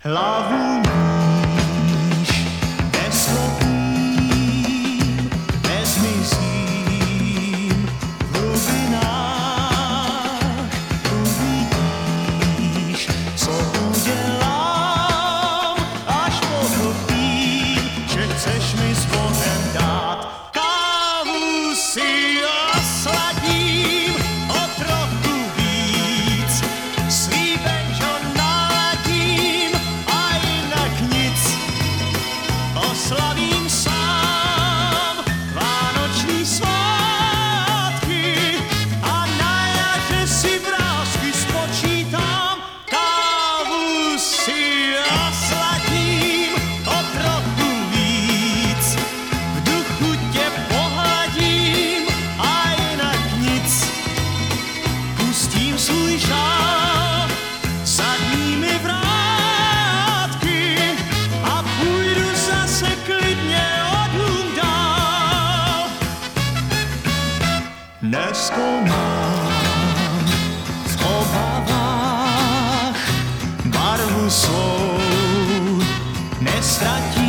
Hlavu níž, neschopným, nezmizím v hlubinách. Uvidíš, co udělám, až pochopím, že chceš mi s Bohem dát. Kávu si osladím o trochu víc, slíbek, že naladím a jinak nic. Oslavím sám vánoční svátky a na jaře si vrásky spočítám. Kávu si osladím o trochu víc, v duchu tě pohladím a jinak nic. Pustím svůj žál zadními vrátky a půjdu zase klidně o dům dál. Nezkoumám v obavách barvu svou, nestratím